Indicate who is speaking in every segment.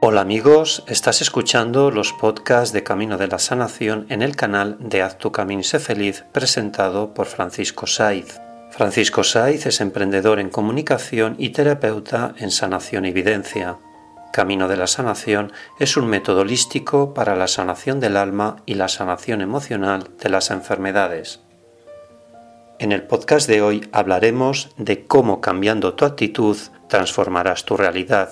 Speaker 1: Hola amigos, estás escuchando los podcasts de Camino de la Sanación en el canal de Haz tu camino y sé feliz, presentado por Francisco Saiz. Francisco Saiz es emprendedor en comunicación y terapeuta en sanación y evidencia. Camino de la Sanación es un método holístico para la sanación del alma y la sanación emocional de las enfermedades. En el podcast de hoy hablaremos de cómo cambiando tu actitud transformarás tu realidad.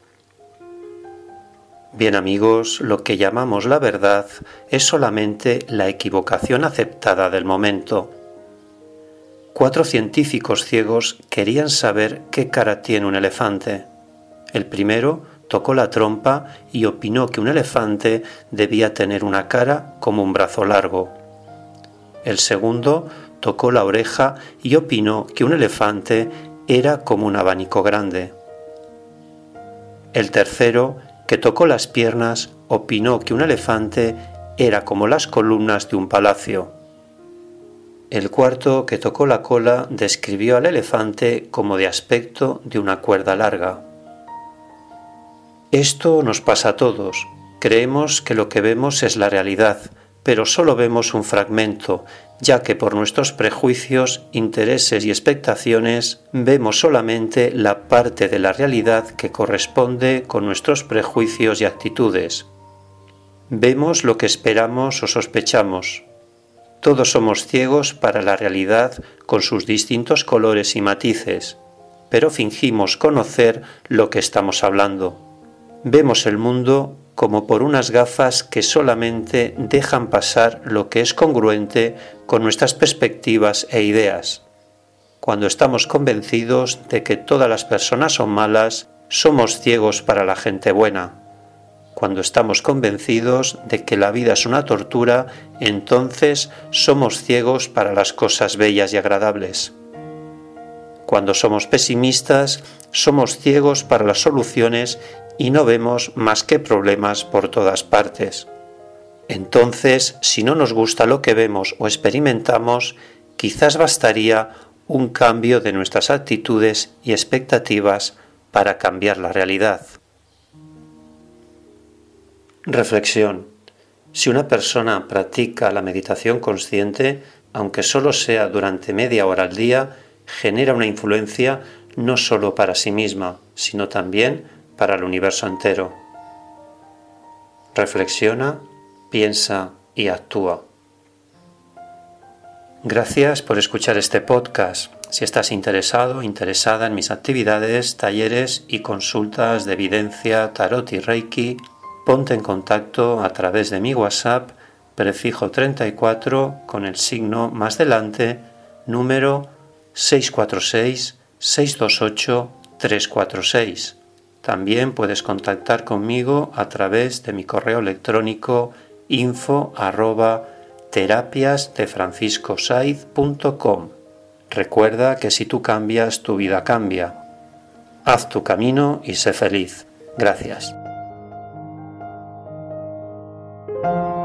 Speaker 1: Bien amigos, lo que llamamos la verdad es solamente la equivocación aceptada del momento. 4 científicos ciegos querían saber qué cara tiene un elefante. El primero tocó la trompa y opinó que un elefante debía tener una cara como un brazo largo. El segundo tocó la oreja y opinó que un elefante era como un abanico grande. El tercero, que tocó las piernas, opinó que un elefante era como las columnas de un palacio. El cuarto, que tocó la cola, describió al elefante como de aspecto de una cuerda larga. Esto nos pasa a todos. Creemos que lo que vemos es la realidad, pero solo vemos un fragmento, ya que por nuestros prejuicios, intereses y expectaciones vemos solamente la parte de la realidad que corresponde con nuestros prejuicios y actitudes. Vemos lo que esperamos o sospechamos. Todos somos ciegos para la realidad con sus distintos colores y matices, pero fingimos conocer lo que estamos hablando. Vemos el mundo como por unas gafas que solamente dejan pasar lo que es congruente con nuestras perspectivas e ideas. Cuando estamos convencidos de que todas las personas son malas, somos ciegos para la gente buena. Cuando estamos convencidos de que la vida es una tortura, entonces somos ciegos para las cosas bellas y agradables. Cuando somos pesimistas, somos ciegos para las soluciones y no vemos más que problemas por todas partes. Entonces, si no nos gusta lo que vemos o experimentamos, quizás bastaría un cambio de nuestras actitudes y expectativas para cambiar la realidad. Reflexión. Si una persona practica la meditación consciente, aunque solo sea durante media hora al día, genera una influencia no solo para sí misma, sino también para el universo entero. Reflexiona, piensa y actúa. Gracias por escuchar este podcast. Si estás interesado o interesada en mis actividades, talleres y consultas de evidencia, tarot y reiki, ponte en contacto a través de mi WhatsApp, prefijo 34 con el signo más delante, número 646-628-346. También puedes contactar conmigo a través de mi correo electrónico info@terapiasdefranciscosaiz.com. Recuerda que si tú cambias, tu vida cambia. Haz tu camino y sé feliz. Gracias.